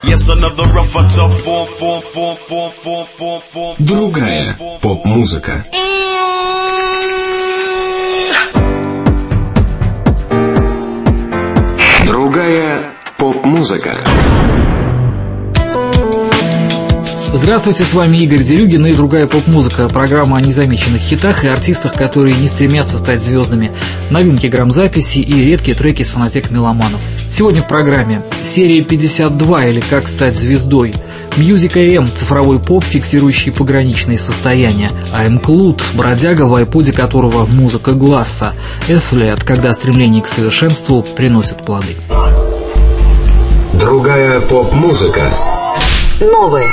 Другая поп-музыка. Другая поп-музыка. Здравствуйте, с вами Игорь Дерюгин и «Другая поп-музыка», программа о незамеченных хитах и артистах, которые не стремятся стать звездами, новинки грамзаписи и редкие треки с фонотек меломанов. Сегодня в программе серия 52 или «Как стать звездой», Music AM, цифровой поп, фиксирующий пограничные состояния, I'm Clued, бродяга, в айподе которого музыка гласса, Athlete, когда стремление к совершенству приносит плоды. Другая поп-музыка. Новое.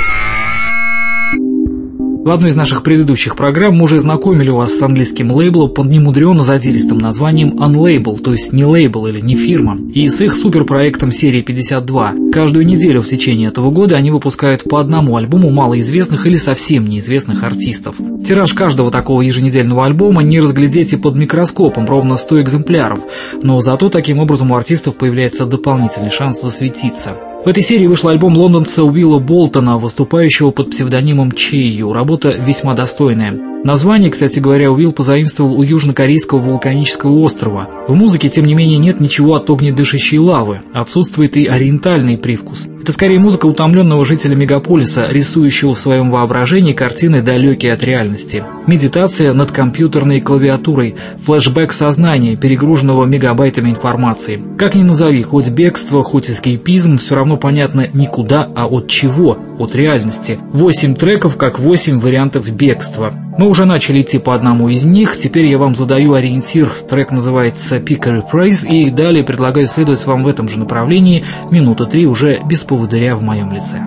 В одной из наших предыдущих программ мы уже знакомили вас с английским лейблом под немудрено задиристым названием Unlabel, то есть не лейбл или не фирма, и с их суперпроектом серии 52. Каждую неделю в течение этого года они выпускают по одному альбому малоизвестных или совсем неизвестных артистов. Тираж каждого такого еженедельного альбома не разглядеть и под микроскопом, ровно 100 экземпляров, но зато таким образом у артистов появляется дополнительный шанс засветиться. В этой серии вышел альбом лондонца Уилла Болтона, выступающего под псевдонимом Чейю. Работа весьма достойная. Название, кстати говоря, Уилл позаимствовал у южнокорейского вулканического острова. В музыке, тем не менее, нет ничего от огнедышащей лавы. Отсутствует и ориентальный привкус. Это скорее музыка утомленного жителя мегаполиса, рисующего в своем воображении картины, далекие от реальности. Медитация над компьютерной клавиатурой, флешбэк сознания, перегруженного мегабайтами информации. Как ни назови, хоть бегство, хоть эскейпизм, все равно понятно никуда, а от чего, от реальности. 8 треков, как 8 вариантов бегства. Мы уже начали идти по одному из них, теперь я вам задаю ориентир. Трек называется Pick a Reprise, и далее предлагаю следовать вам в этом же направлении минуты 3 уже без поводыря в моем лице.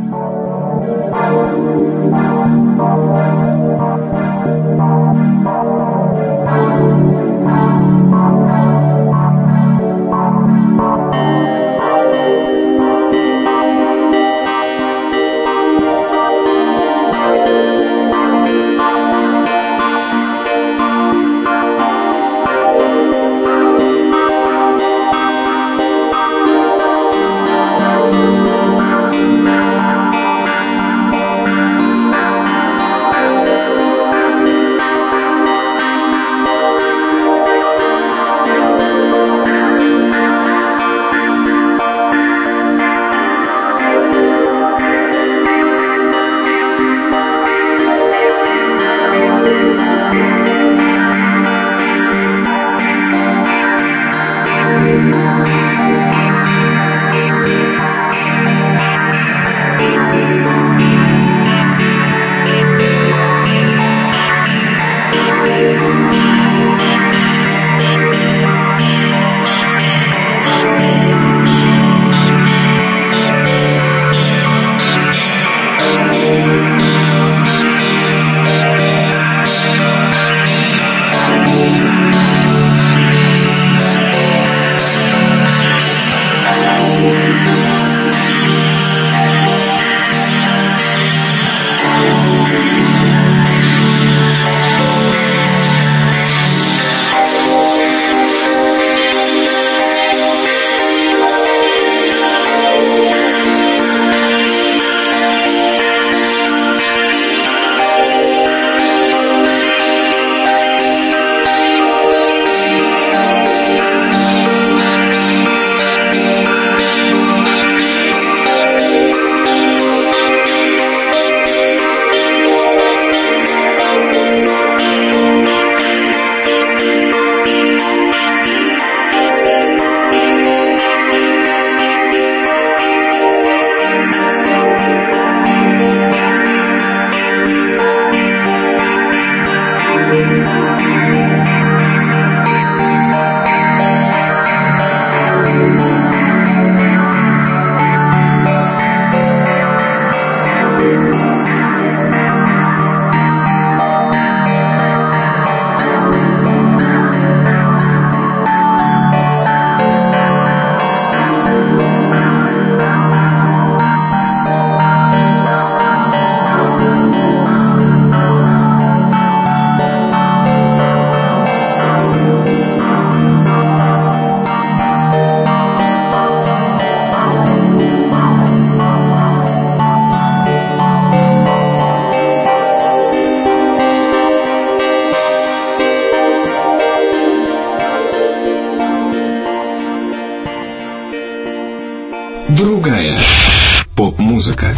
поп-музыка.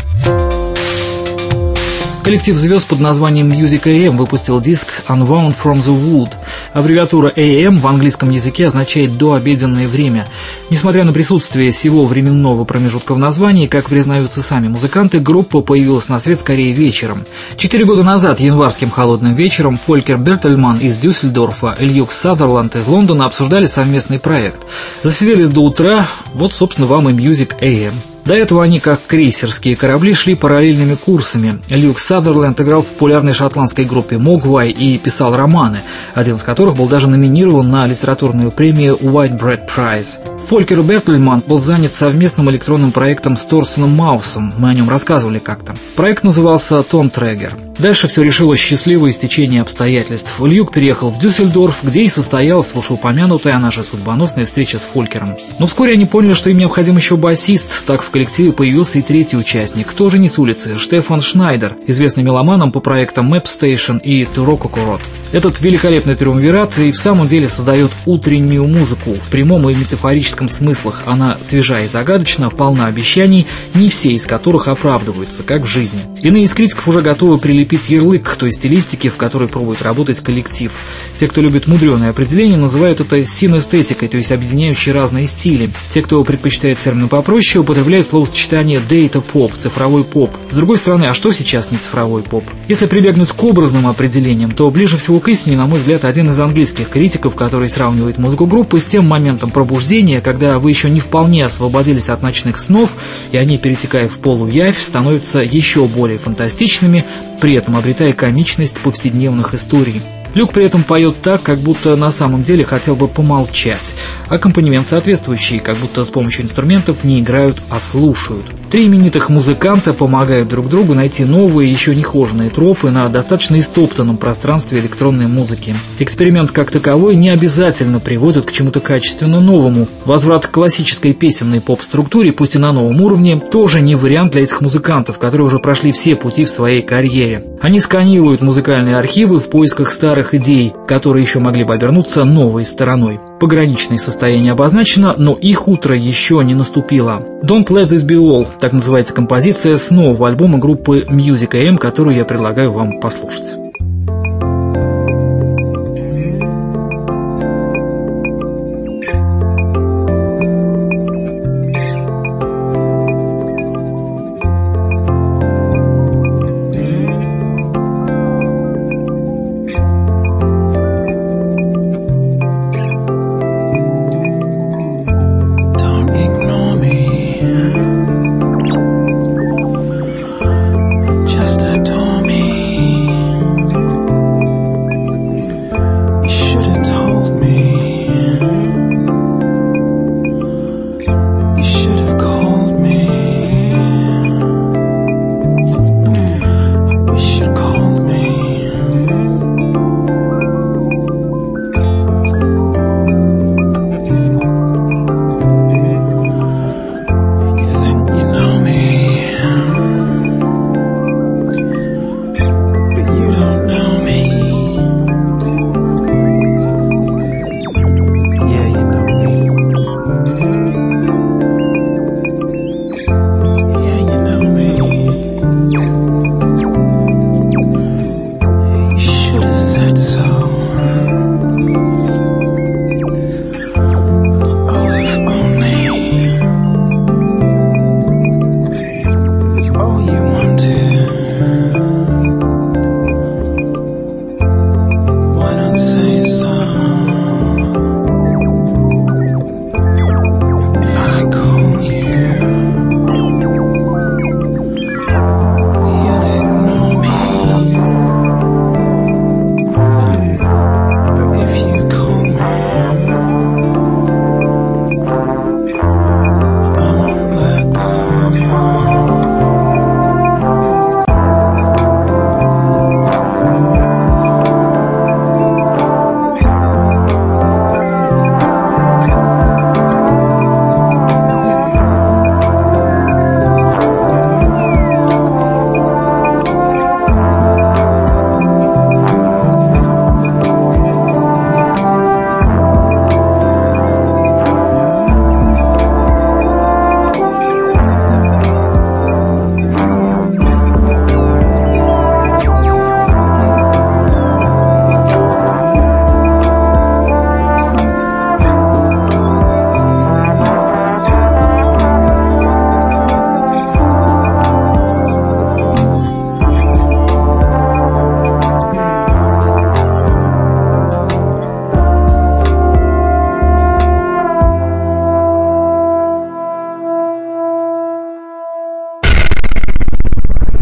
Коллектив звезд под названием Music AM выпустил диск Unwound from the Wood. Аббревиатура AM в английском языке означает «дообеденное время». Несмотря на присутствие сего временного промежутка в названии, как признаются сами музыканты, группа появилась на свет скорее вечером. 4 года назад, январским холодным вечером, Фолькер Бертельман из Дюссельдорфа и Люк Садерланд из Лондона обсуждали совместный проект. Засиделись до утра, вот, собственно, вам и Music AM. До этого они, как крейсерские корабли, шли параллельными курсами. Люк Садерленд играл в популярной шотландской группе Mogwai и писал романы, один из которых был даже номинирован на литературную премию Whitbread Prize. Фолькер Бертельман был занят совместным электронным проектом с Торсеном Маусом, мы о нем рассказывали как-то. Проект назывался Тонтрегер. Дальше все решилось счастливое стечение обстоятельств. Люк переехал в Дюссельдорф, где и состоялась вышеупомянутая, она же судьбоносная встреча с Фолькером. Но вскоре они поняли, что им необходим еще басист, так в коллективе появился и третий участник, тоже не с улицы, Штефан Шнайдер, известный меломаном по проектам Map Station и Турококорот. Этот великолепный триумвират и в самом деле создает утреннюю музыку в прямом и метафорическом смыслах. Она свежа и загадочна, полна обещаний, не все из которых оправдываются, как в жизни. Иные из критиков уже готовы прилепить ярлык к той стилистике, в которой пробует работать коллектив. Те, кто любит мудреное определение, называют это синестетикой, то есть объединяющей разные стили. Те, кто предпочитает термины попроще, употребляют словосочетание «дейта-поп», «цифровой поп». С другой стороны, а что сейчас не цифровой поп? Если прибегнуть к образным определениям, то ближе всего к истине, на мой взгляд, один из английских критиков, который сравнивает музыку группы с тем моментом пробуждения, когда вы еще не вполне освободились от ночных снов, и они, перетекая в полуявь, становятся еще более фантастичными, при этом обретая комичность повседневных историй. Люк при этом поет так, как будто на самом деле хотел бы помолчать. Аккомпанемент соответствующий, как будто с помощью инструментов не играют, а слушают. Три именитых музыканта помогают друг другу найти новые, еще нехоженные тропы на достаточно истоптанном пространстве электронной музыки. Эксперимент как таковой не обязательно приводит к чему-то качественно новому. Возврат к классической песенной поп-структуре, пусть и на новом уровне, тоже не вариант для этих музыкантов, которые уже прошли все пути в своей карьере. Они сканируют музыкальные архивы в поисках старых идей, которые еще могли бы обернуться новой стороной. Пограничное состояние обозначено, но их утро еще не наступило. Don't Let This Be All, так называется композиция с нового альбома группы Music AM, которую я предлагаю вам послушать.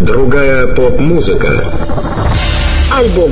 Другая поп-музыка. Альбом.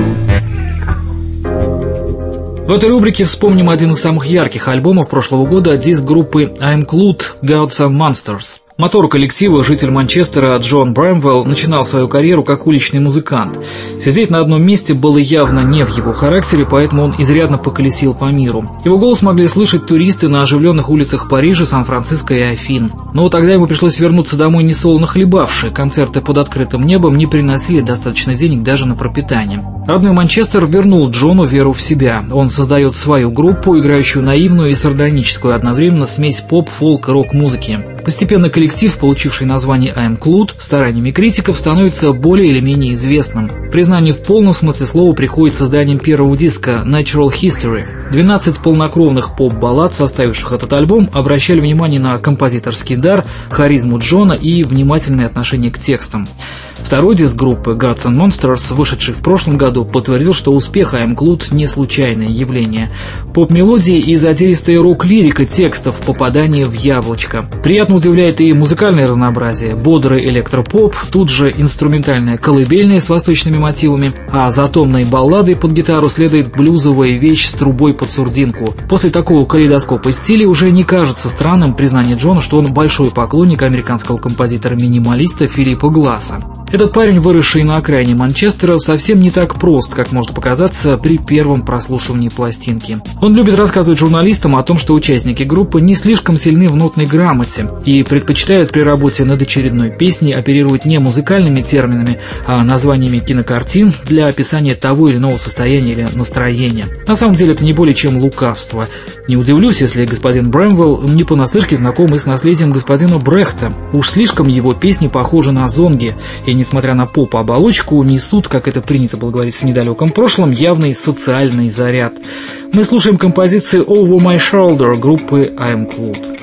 В этой рубрике вспомним один из самых ярких альбомов прошлого года, диск группы I'm Clued Gods and Monsters. Мотор коллектива, житель Манчестера Джон Брамвелл, начинал свою карьеру как уличный музыкант. Сидеть на одном месте было явно не в его характере, поэтому он изрядно поколесил по миру. Его голос могли слышать туристы на оживленных улицах Парижа, Сан-Франциско и Афин. Но тогда ему пришлось вернуться домой несолоно хлебавши. Концерты под открытым небом не приносили достаточно денег даже на пропитание. Родной Манчестер вернул Джону веру в себя. Он создает свою группу, играющую наивную и сардоническую одновременно смесь поп, фолк и рок-музыки. Постепенно коллектив, получивший название I'm Clued, стараниями критиков становится более или менее известным. Признание в полном смысле слова приходит с созданием первого диска Natural History. 12 полнокровных поп-баллад, составивших этот альбом, обращали внимание на композиторский дар, харизму Джона и внимательное отношение к текстам. Второй диск группы Gods and Monsters, вышедший в прошлом году, подтвердил, что успех I'm Clued не случайное явление. Поп-мелодии и задиристая рок-лирика текстов, попадание в яблочко. Приятно удивляет и музыкальное разнообразие. Бодрый электропоп, тут же инструментальная колыбельная с восточными мотивами, а за томной балладой под гитару следует блюзовая вещь с трубой под сурдинку. После такого калейдоскопа стилей уже не кажется странным признание Джона, что он большой поклонник американского композитора-минималиста Филиппа Гласса. Этот парень, выросший на окраине Манчестера, совсем не так прост, как может показаться при первом прослушивании пластинки. Он любит рассказывать журналистам о том, что участники группы не слишком сильны в нотной грамоте и предпочитают при работе над очередной песней оперировать не музыкальными терминами, а названиями кинокартин для описания того или иного состояния или настроения. На самом деле это не более чем лукавство. Не удивлюсь, если господин Брамвелл не понаслышке знаком и с наследием господина Брехта. Уж слишком его песни похожи на зонги, и несмотря на поп-оболочку, несут, как это принято было говорить в недалеком прошлом, явный социальный заряд. Мы слушаем композицию Over My Shoulder группы I'm Clued.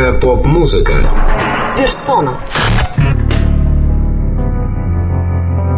Поп-музыка. Персона.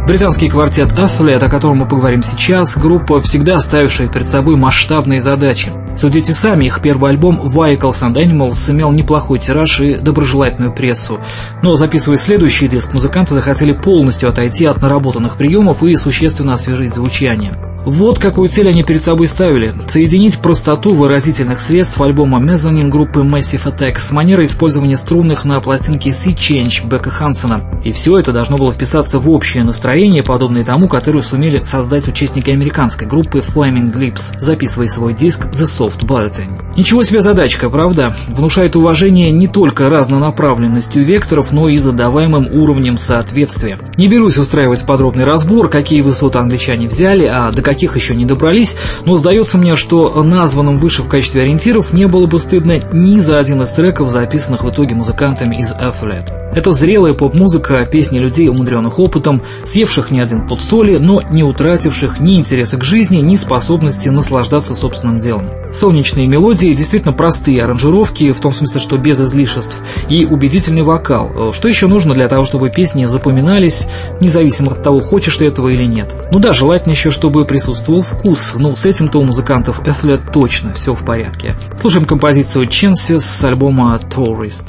Британский квартет Athlete, о котором мы поговорим сейчас, группа, всегда ставившая перед собой масштабные задачи. Судите сами, их первый альбом Vehicles and Animals имел неплохой тираж и доброжелательную прессу. Но записывая следующий диск, музыканты захотели полностью отойти от наработанных приемов и существенно освежить звучание. Вот какую цель они перед собой ставили – соединить простоту выразительных средств альбома Mezzanine группы Massive Attack с манерой использования струнных на пластинке Sea Change Бека Хансена. И все это должно было вписаться в общее настроение, подобное тому, которое сумели создать участники американской группы Flaming Lips, записывая свой диск The Soft Bulletin. Ничего себе задачка, правда? Внушает уважение не только разнонаправленностью векторов, но и задаваемым уровнем соответствия. Не берусь устраивать подробный разбор, какие высоты англичане взяли, а до каких еще не добрались, но сдается мне, что названным выше в качестве ориентиров не было бы стыдно ни за один из треков, записанных в итоге музыкантами из Athlete. Это зрелая поп-музыка, песни людей, умудренных опытом, съевших не один пуд соли, но не утративших ни интереса к жизни, ни способности наслаждаться собственным делом. Солнечные мелодии, действительно простые аранжировки, в том смысле, что без излишеств, и убедительный вокал. Что еще нужно для того, чтобы песни запоминались, независимо от того, хочешь ты этого или нет? Ну да, желательно еще, чтобы присутствовал вкус. Ну, с этим-то у музыкантов Athlete точно все в порядке. Слушаем композицию Chances с альбома Tourist.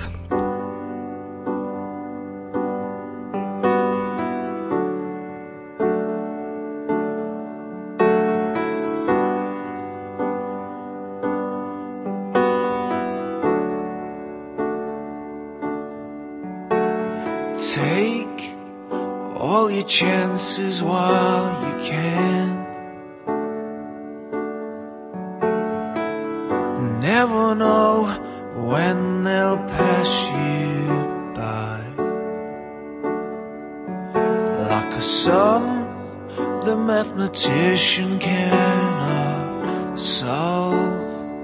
Take all your chances while you can. Never know when they'll pass you by. Like a sum the mathematician cannot solve.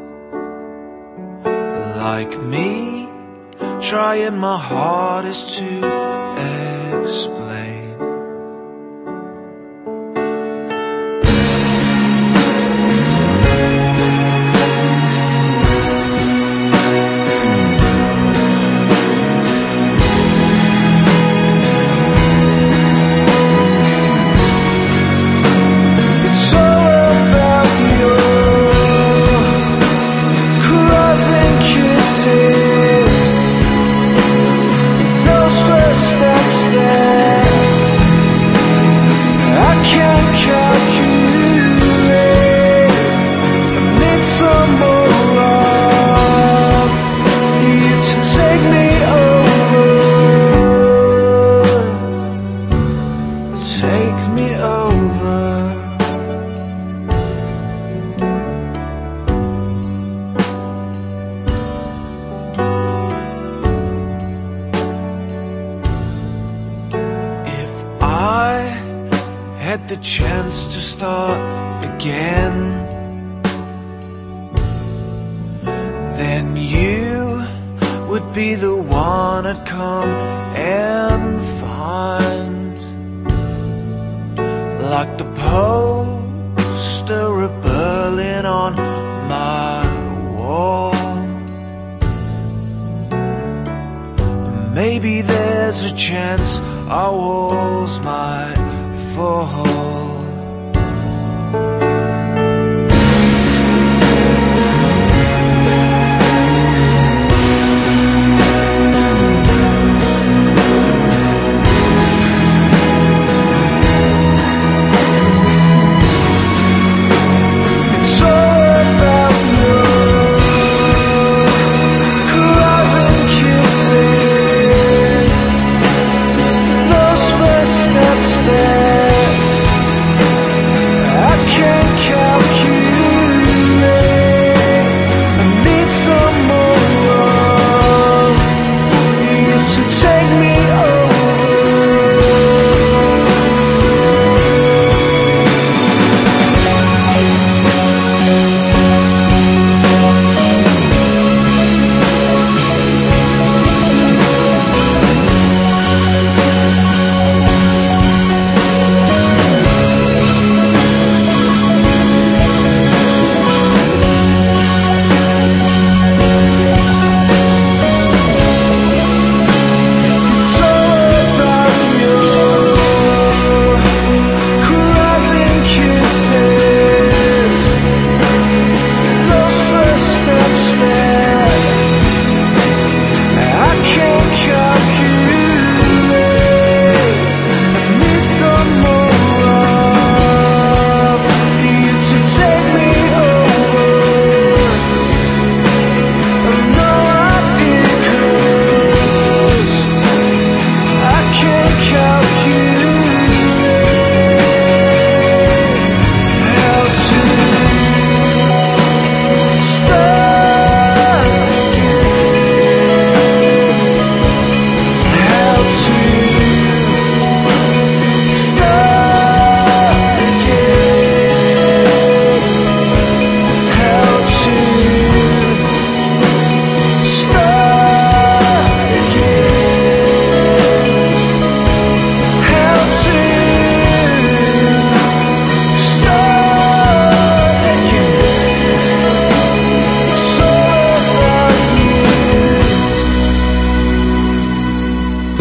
Like me, trying my hardest to explain. It's all about your crossing kisses. Those first steps that I can't calculate. I need some more love, you to take me over. Take me over. If I had the chance to start again, then you would be the one I'd come and find. Like the poster of Berlin on my wall. Maybe there's a chance our walls might fall. It's all about your crossing kisses. Those first steps that I can't calculate. I need some more love, you to take me over. It's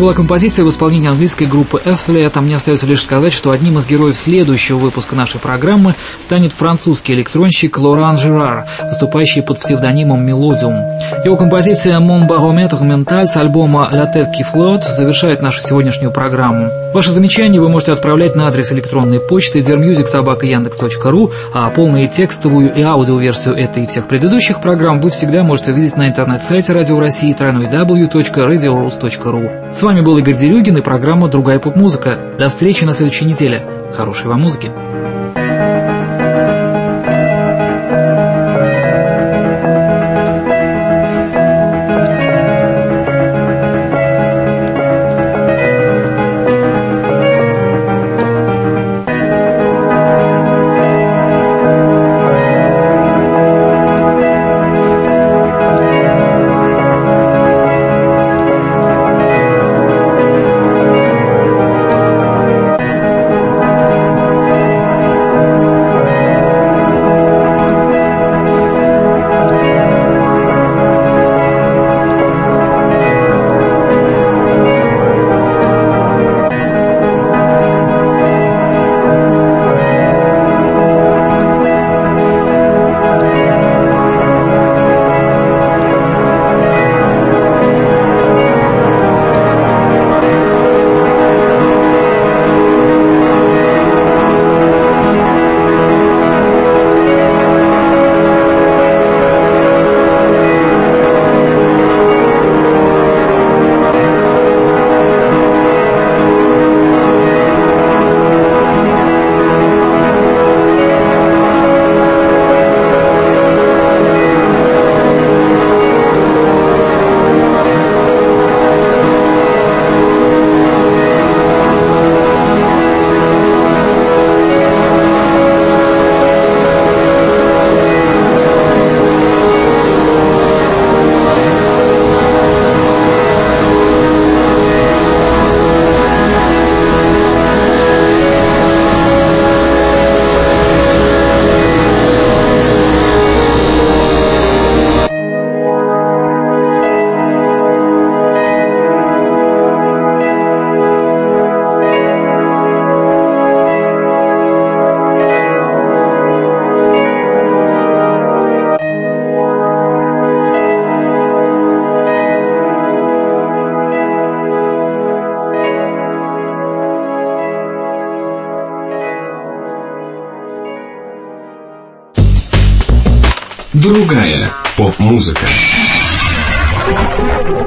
была композиция в исполнении английской группы Athlete. Мне остается лишь сказать, что одним из героев следующего выпуска нашей программы станет французский электронщик Лоран Жерар, выступающий под псевдонимом Мелодиум. Его композиция «Mon Baromètre Mental» с альбома «La Tête qui Flotte» завершает нашу сегодняшнюю программу. Ваши замечания вы можете отправлять на адрес электронной почты dermusic@yandex.ru, а полную текстовую и аудиоверсию этой и всех предыдущих программ вы всегда можете увидеть на интернет-сайте Радио России www.radiorus.ru. С вами был Игорь Дерюгин и программа «Другая поп-музыка». До встречи на следующей неделе. Хорошей вам музыки. Другая поп-музыка.